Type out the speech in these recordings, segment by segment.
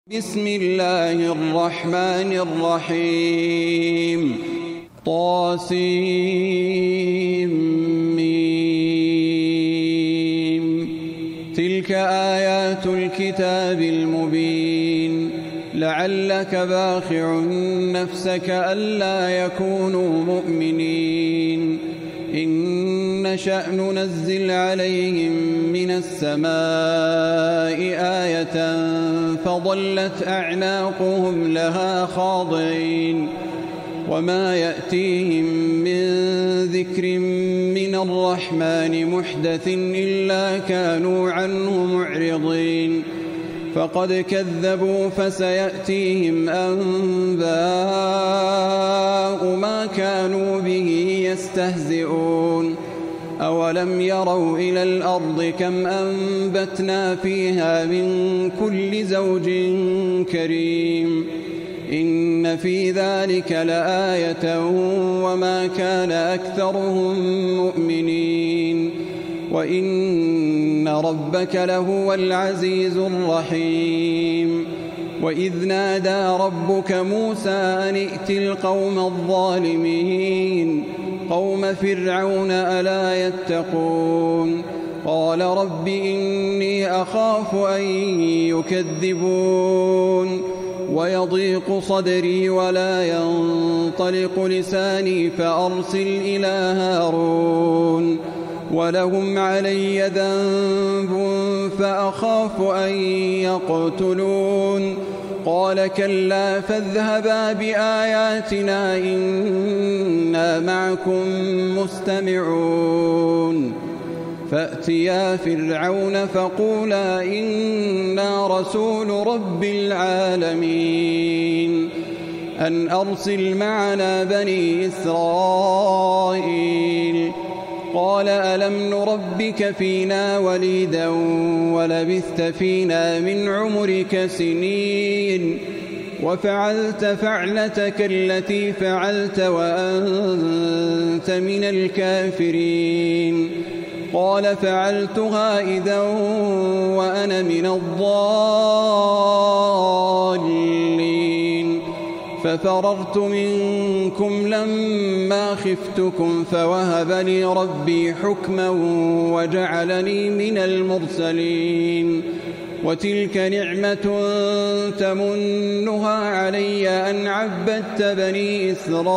بسم الله الرحمن الرحيم طاسيم تلك آيات الكتاب المبين لعلك باخع نفسك ألا يكونوا مؤمنين إن نشأ ننزل عليهم من السماء آية فظلت أعناقهم لها خاضعين وما يأتيهم من ذكر من الرحمن محدث إلا كانوا عنه معرضين فقد كذبوا فسيأتيهم أنباء ما كانوا به يستهزئون أولم يروا إلى الأرض كم أنبتنا فيها من كل زوج كريم إن في ذلك لآية وما كان أكثرهم مؤمنين وإن ربك لهو العزيز الرحيم وإذ نادى ربك موسى أن ائت القوم الظالمين قوم فرعون ألا يتقون قال رب إني أخاف أن يكذبون ويضيق صدري ولا ينطلق لساني فأرسل إلى هارون ولهم علي ذنب فأخاف أن يقتلون قال كلا فاذهبا بآياتنا إنا معكم مستمعون فأتيا فرعون فقولا إنا رسول رب العالمين أن أرسل معنا بني إسرائيل قال ألم نربك فينا وليدا ولبثت فينا من عمرك سنين وفعلت فعلتك التي فعلت وأنت من الكافرين قال فعلتها إذا وأنا من الضالين ففررت منكم لما خفتكم فوهب لي ربي حكما وجعلني من المرسلين وتلك نعمة تمنها علي أن عبدت بني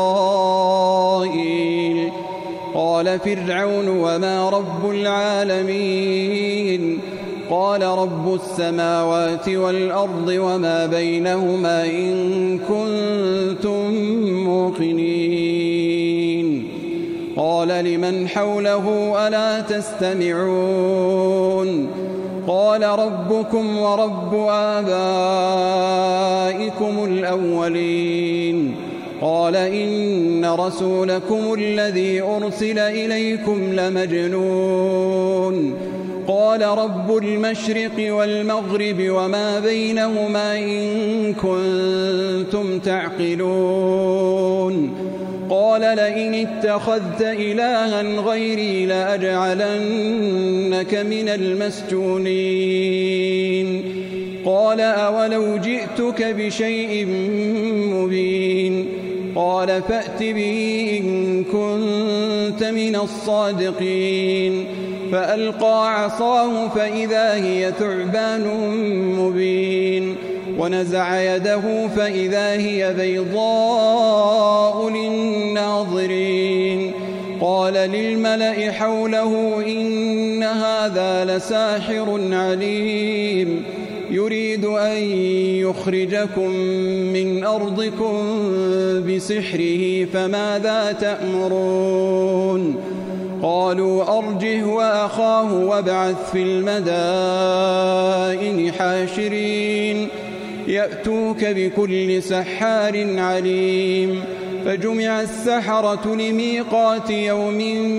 إسرائيل قال فرعون وما رب العالمين قال رب السماوات والأرض وما بينهما إن كنتم موقنين قال لمن حوله ألا تستمعون قال ربكم ورب آبائكم الأولين قال إن رسولكم الذي أرسل إليكم لمجنون قال رب المشرق والمغرب وما بينهما إن كنتم تعقلون قال لئن اتخذت إلها غيري لأجعلنك من المسجونين قال أولو جئتك بشيء مبين قال فأت به إن كنت من الصادقين فألقى عصاه فإذا هي ثعبان مبين ونزع يده فإذا هي بيضاء للناظرين قال للملأ حوله إن هذا لساحر عليم يريد أن يخرجكم من أرضكم بسحره فماذا تأمرون قالوا أرجه وأخاه وابعث في المدائن حاشرين يأتوك بكل سحار عليم فجمع السحرة لميقات يوم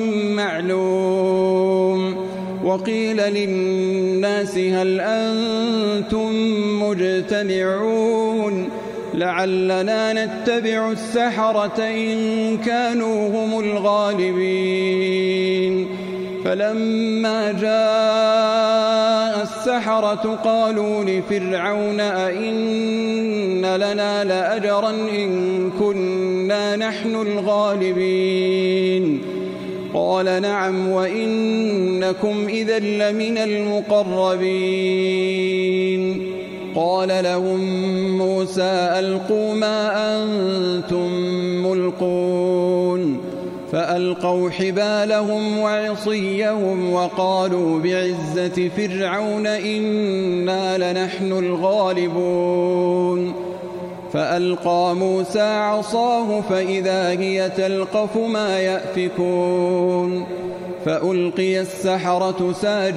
معلوم وقيل للناس هل أنتم مجتمعون لعلنا نتبع السحرة إن كانوا هم الغالبين فلما جاء السحرة قالوا لفرعون أئن لنا لأجرا إن كنا نحن الغالبين قال نعم وإنكم إذا لمن المقربين قال لهم موسى ألقوا ما أنتم ملقون فألقوا حبالهم وعصيهم وقالوا بعزة فرعون إنا لنحن الغالبون فألقى موسى عصاه فإذا هي تلقف ما يأفكون فألقي السحرة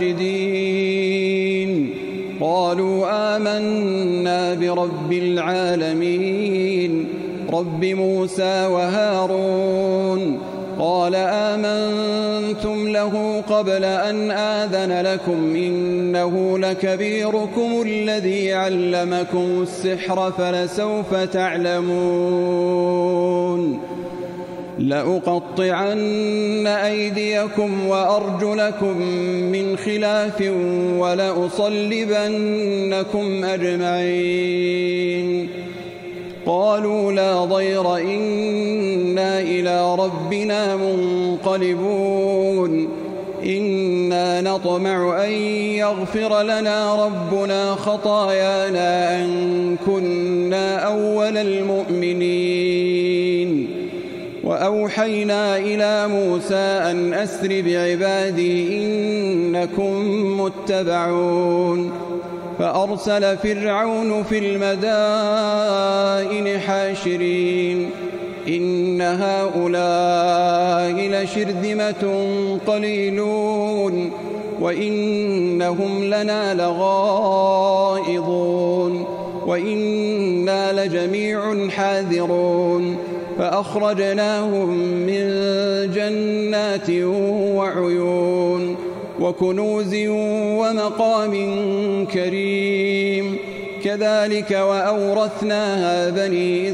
ساجدين قالوا آمنا برب العالمين رب موسى وهارون قال آمنتم له قبل أن آذن لكم إنه لكبيركم الذي علمكم السحر فلسوف تعلمون لأقطعن أيديكم وأرجلكم من خلاف ولأصلبنكم أجمعين قالوا لا ضير إنا إلى ربنا منقلبون إنا نطمع أن يغفر لنا ربنا خطايانا أن كنا أول المؤمنين وأوحينا إلى موسى أن أسر بعبادي إنكم متبعون فأرسل فرعون في المدائن حاشرين إن هؤلاء لشرذمة قليلون وإنهم لنا لغائظون وإنا لجميع حاذرون فأخرجناهم من جنات وعيون وكنوز ومقام كريم كذلك وأورثناها بني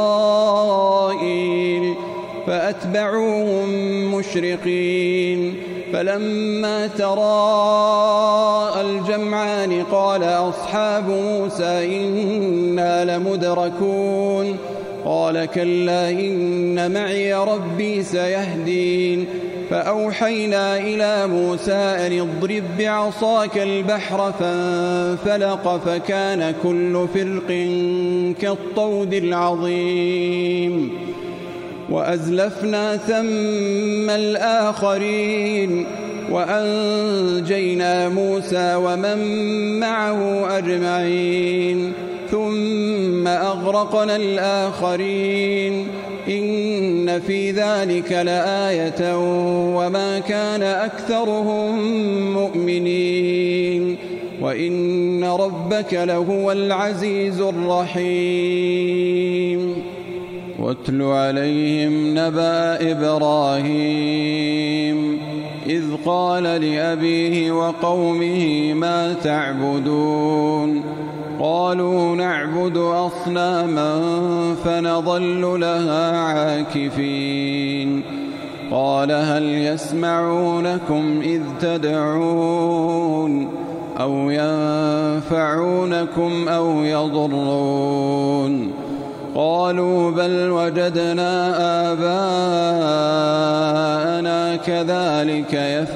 إسرائيل فأتبعوهم مشرقين فلما تراءى الجمعان قال أصحاب موسى إنا لمدركون قال كلا إن معي ربي سيهدين فأوحينا إلى موسى أن اضرب بعصاك البحر فانفلق فكان كل فرق كالطود العظيم وأزلفنا ثم الآخرين وأنجينا موسى ومن معه أجمعين ثم أغرقنا الآخرين إن في ذلك لآية وما كان أكثرهم مؤمنين وإن ربك لهو العزيز الرحيم واتل عليهم نبأ إبراهيم إذ قال لأبيه وقومه ما تعبدون قالوا نعبد أصناما فنظل لها عاكفين قال هل يسمعونكم إذ تدعون أو ينفعونكم أو يضرون قالوا بل وجدنا آباءنا كذلك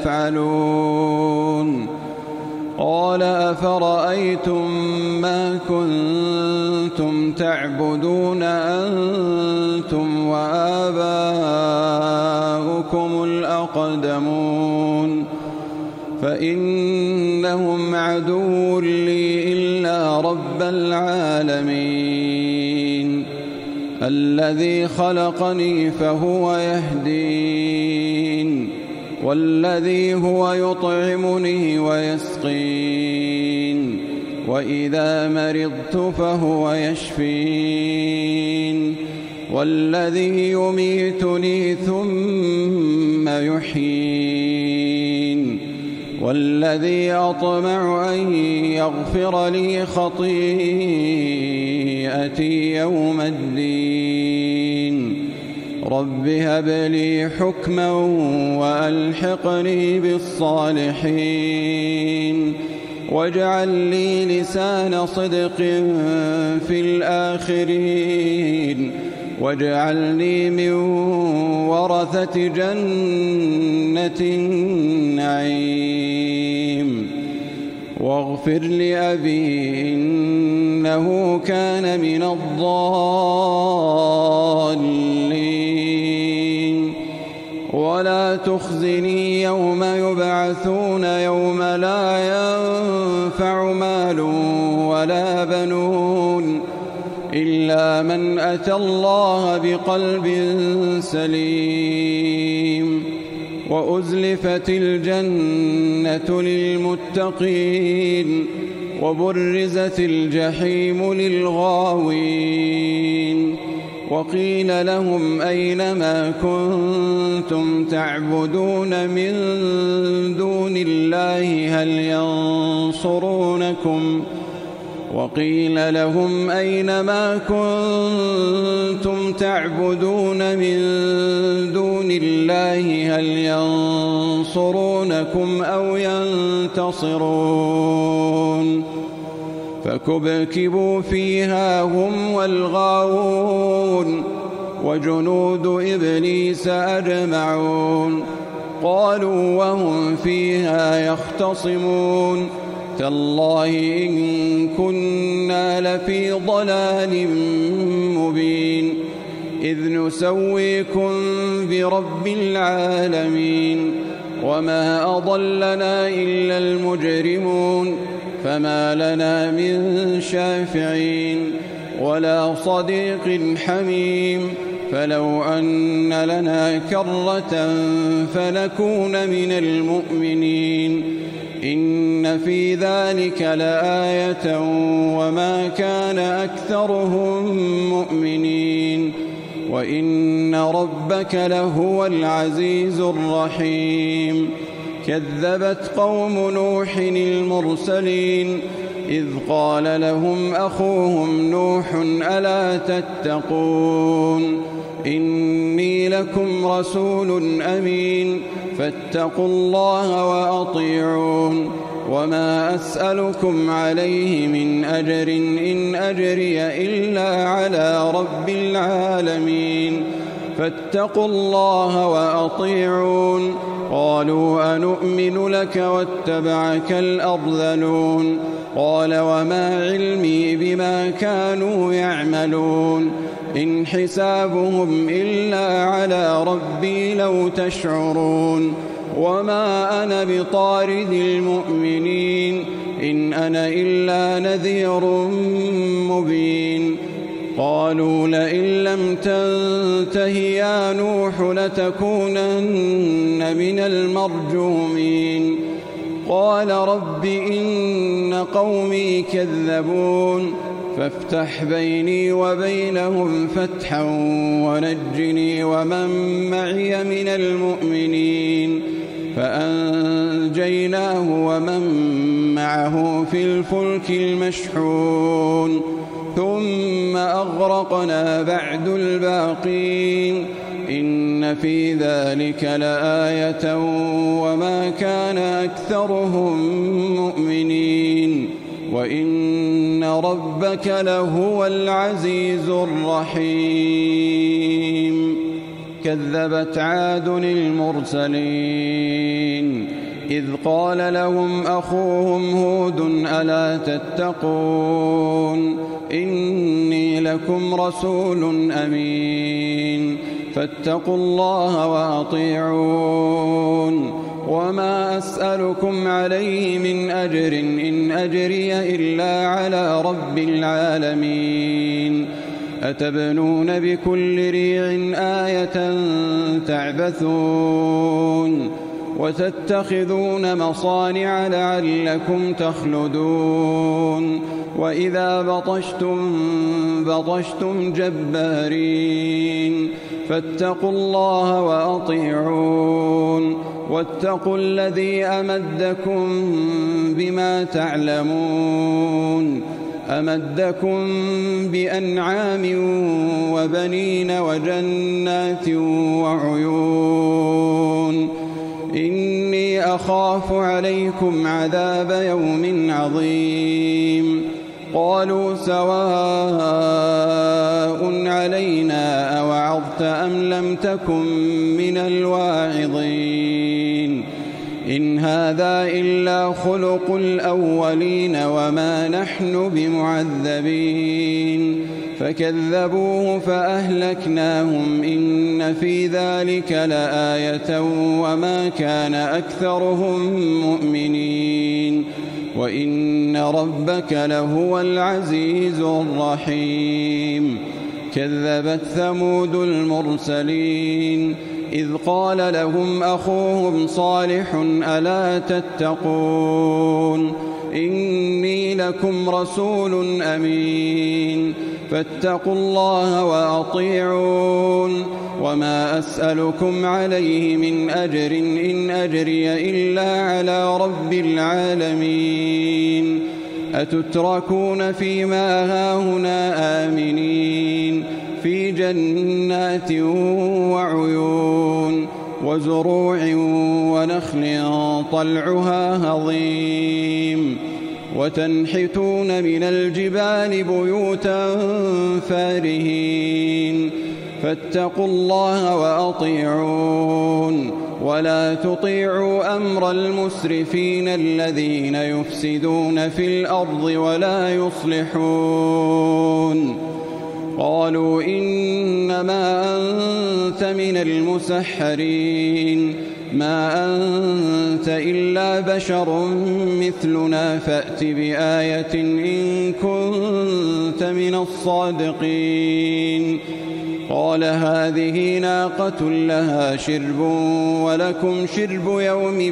يفعلون قال أفرأيتم ما كنتم تعبدون أنتم وآباؤكم الأقدمون فإنهم عدو لي إلا رب العالمين الذي خلقني فهو يهدين والذي هو يطعمني ويسقين وإذا مرضت فهو يشفين والذي يميتني ثم يحيين والذي أطمع أن يغفر لي خطيئتي يوم الدين رب هب لي حكما وألحقني بالصالحين واجعل لي لسان صدق في الآخرين واجعلني من ورثة جنة النعيم واغفر لأبي إنه كان من الضالين ولا تخزني يوم يبعثون يوم لا ينفع مال ولا بنون إلا من أتى الله بقلب سليم وأزلفت الجنة للمتقين وبرزت الجحيم للغاوين وقيل لهم أين ما كنتم تعبدون من دون الله هل ينصرونكم وقيل لهم أين ما كنتم تعبدون من دون الله هل ينصرونكم أو ينتصرون فكبكبوا فيها هم والغاوون وجنود إبليس أجمعون قالوا وهم فيها يختصمون تالله إن كنا لفي ضلال مبين إذ نسويكم برب العالمين وما أضلنا إلا المجرمون فما لنا من شافعين ولا صديق حميم فلو أن لنا كرة فنكون من المؤمنين إن في ذلك لآية وما كان أكثرهم مؤمنين وإن ربك لهو العزيز الرحيم كذبت قوم نوح المرسلين إذ قال لهم أخوهم نوح ألا تتقون إني لكم رسول أمين فاتقوا الله وأطيعون وما أسألكم عليه من أجر إن أجري إلا على رب العالمين فاتقوا الله وأطيعون قالوا أنؤمن لك واتبعك الأرذلون قال وما علمي بما كانوا يعملون إن حسابهم إلا على ربي لو تشعرون وما أنا بطارد المؤمنين إن أنا إلا نذير مبين قالوا لئن لم تنته يا نوح لتكونن من المرجومين قال رب إن قومي كذبون فافتح بيني وبينهم فتحا ونجني ومن معي من المؤمنين فأنجيناه ومن معه في الفلك المشحون ثم أغرقنا بعد الباقين إن في ذلك لآية وما كان أكثرهم مؤمنين وإن ربك لهو العزيز الرحيم كذبت عاد المرسلين إذ قال لهم أخوهم هود ألا تتقون إني لكم رسول أمين فاتقوا الله وأطيعون وما أسألكم عليه من أجر إن أجري إلا على رب العالمين أتبنون بكل ريع آية تعبثون وتتخذون مصانع لعلكم تخلدون وإذا بطشتم جبارين فاتقوا الله وأطيعون واتقوا الذي أمدكم بما تعلمون أمدكم بأنعام وبنين وجنات وعيون إني أخاف عليكم عذاب يوم عظيم قالوا سواء علينا أوعظت أم لم تكن من الواعظين إن هذا إلا خلق الأولين وما نحن بمعذبين فكذبوه فأهلكناهم إن في ذلك لآية وما كان أكثرهم مؤمنين وإن ربك لهو العزيز الرحيم كذبت ثمود المرسلين إذ قال لهم أخوهم صالح ألا تتقون إني لكم رسول أمين فاتقوا الله وأطيعون وما أسألكم عليه من أجر إن أجري إلا على رب العالمين أتتركون فيما هاهنا آمنين في جنات وعيون وزروع ونخل طلعها هضيم وتنحتون من الجبال بيوتا فارهين فاتقوا الله وأطيعون ولا تطيعوا أمر المسرفين الذين يفسدون في الأرض ولا يصلحون قالوا إنما أنت من المسحرين ما أنت إلا بشر مثلنا فأت بآية إن كنت من الصادقين قال هذه ناقة لها شرب ولكم شرب يوم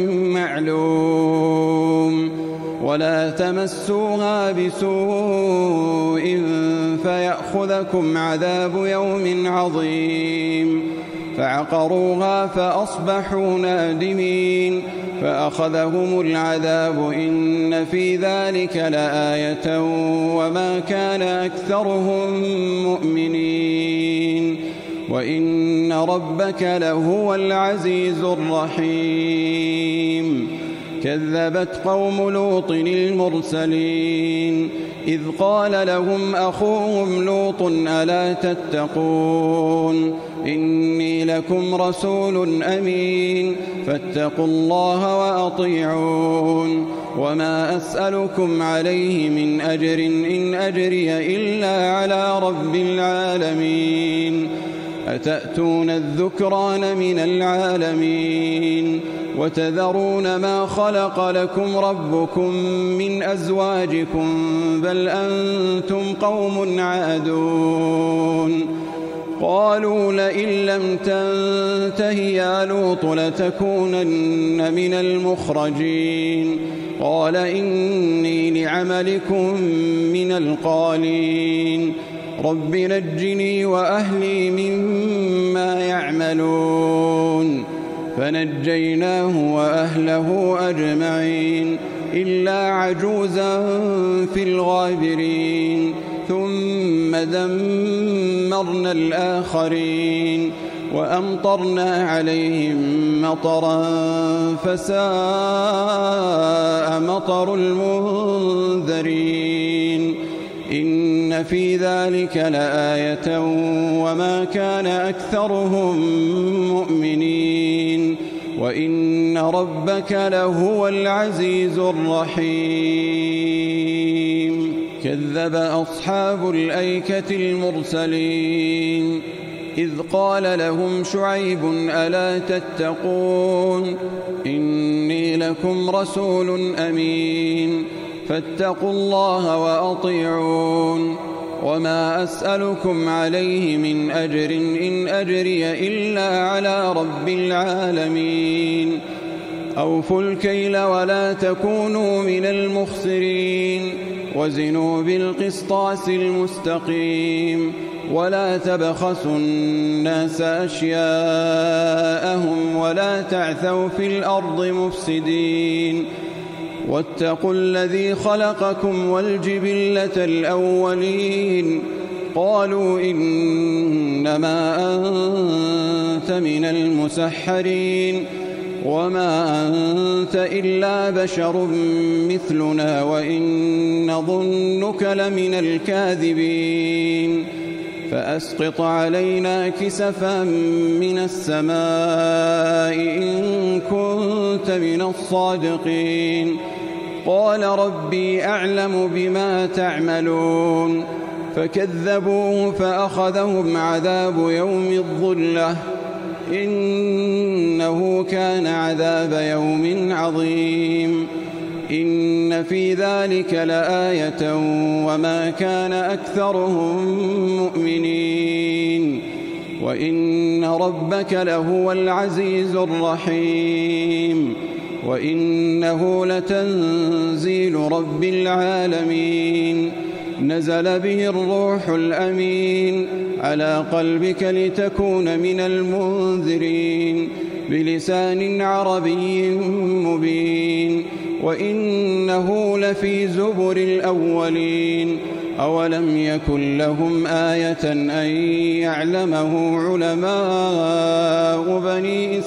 معلوم ولا تمسوها بسوء فيأخذكم عذاب يوم عظيم فعقروها فأصبحوا نادمين فأخذهم العذاب إن في ذلك لآية وما كان أكثرهم مؤمنين وإن ربك لهو العزيز الرحيم كذبت قوم لوط المرسلين إذ قال لهم أخوهم لوط ألا تتقون إني لكم رسول أمين فاتقوا الله وأطيعون وما أسألكم عليه من أجر إن أجري إلا على رب العالمين أتأتون الذكران من العالمين وتذرون ما خلق لكم ربكم من أزواجكم بل أنتم قوم عادون قالوا لئن لم تنته يا لوط لتكونن من المخرجين قال إني لعملكم من القالين رب نجني وأهلي مما يعملون فنجيناه وأهله أجمعين إلا عجوزا في الغابرين ثم دمرنا الآخرين وأمطرنا عليهم مطرا فساء مطر المنذرين إن في ذلك لآية وما كان أكثرهم مؤمنين وإن ربك لهو العزيز الرحيم كذب أصحاب الأيكة المرسلين إذ قال لهم شعيب ألا تتقون إني لكم رسول أمين فاتقوا الله وأطيعون وما أسألكم عليه من أجر إن أجري إلا على رب العالمين أوفوا الكيل ولا تكونوا من المخسرين وزنوا بالقسطاس المستقيم ولا تبخسوا الناس أشياءهم ولا تعثوا في الأرض مفسدين واتقوا الذي خلقكم والجبلة الأولين قالوا إنما أنت من المسحرين وما أنت إلا بشر مثلنا وإن نظنك لمن الكاذبين فأسقط علينا كسفا من السماء إن كنت من الصادقين قال ربي أعلم بما تعملون فكذبوه فأخذهم عذاب يوم الظلة إنه كان عذاب يوم عظيم إن في ذلك لآية وما كان أكثرهم مؤمنين وإن ربك لهو العزيز الرحيم وإنه لتنزيل رب العالمين نزل به الروح الأمين على قلبك لتكون من المنذرين بلسان عربي مبين وإنه لفي زبر الأولين أولم يكن لهم آية أن يعلمه علماء بني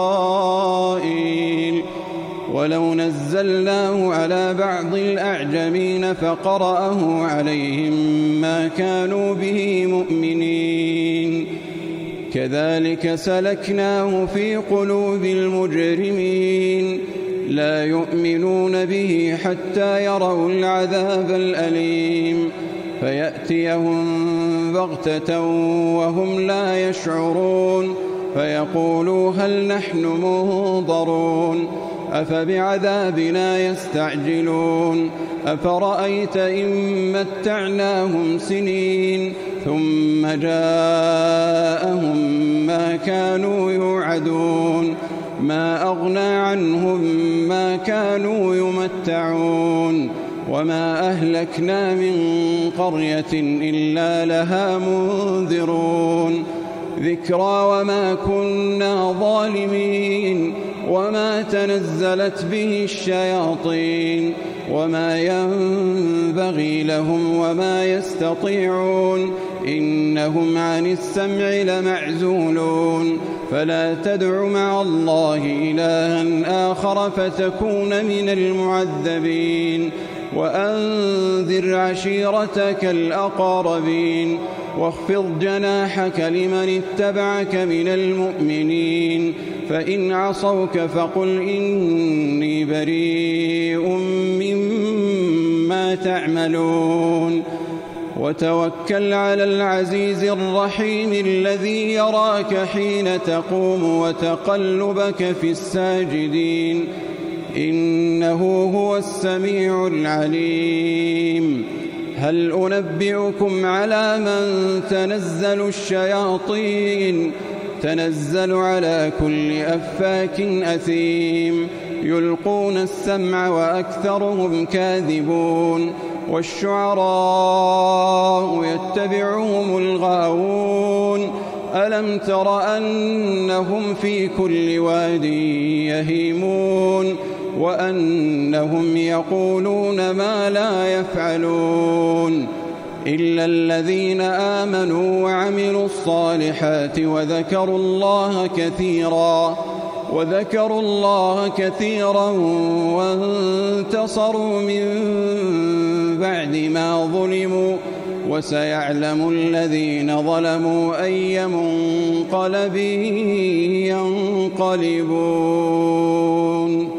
إسرائيل ولو نزلناه على بعض الأعجمين فقرأه عليهم ما كانوا به مؤمنين كذلك سلكناه في قلوب المجرمين لا يؤمنون به حتى يروا العذاب الأليم فيأتيهم بغتة وهم لا يشعرون فيقولوا هل نحن منظرون أفبعذابنا يستعجلون أفرأيت إن متعناهم سنين ثم جاءهم ما كانوا يوعدون ما أغنى عنهم ما كانوا يمتعون وما أهلكنا من قرية إلا لها منذرون ذكرى وما كنا ظالمين وما تنزلت به الشياطين وما ينبغي لهم وما يستطيعون إنهم عن السمع لمعزولون فلا تدع مع الله إلها آخر فتكون من المعذبين وأنذر عشيرتك الأقربين واخفض جناحك لمن اتبعك من المؤمنين فإن عصوك فقل إني بريء مما تعملون وتوكل على العزيز الرحيم الذي يراك حين تقوم وتقلبك في الساجدين إنه هو السميع العليم هل أنبئكم على من تنزل الشياطين تنزل على كل أفاك أثيم يلقون السمع وأكثرهم كاذبون والشعراء يتبعهم الغاوون ألم تر أنهم في كل واد يهيمون وأنهم يقولون ما لا يفعلون إلا الذين آمنوا وعملوا الصالحات وذكروا الله كثيرا وانتصروا من بعد ما ظلموا وسيعلم الذين ظلموا أي منقلب ينقلبون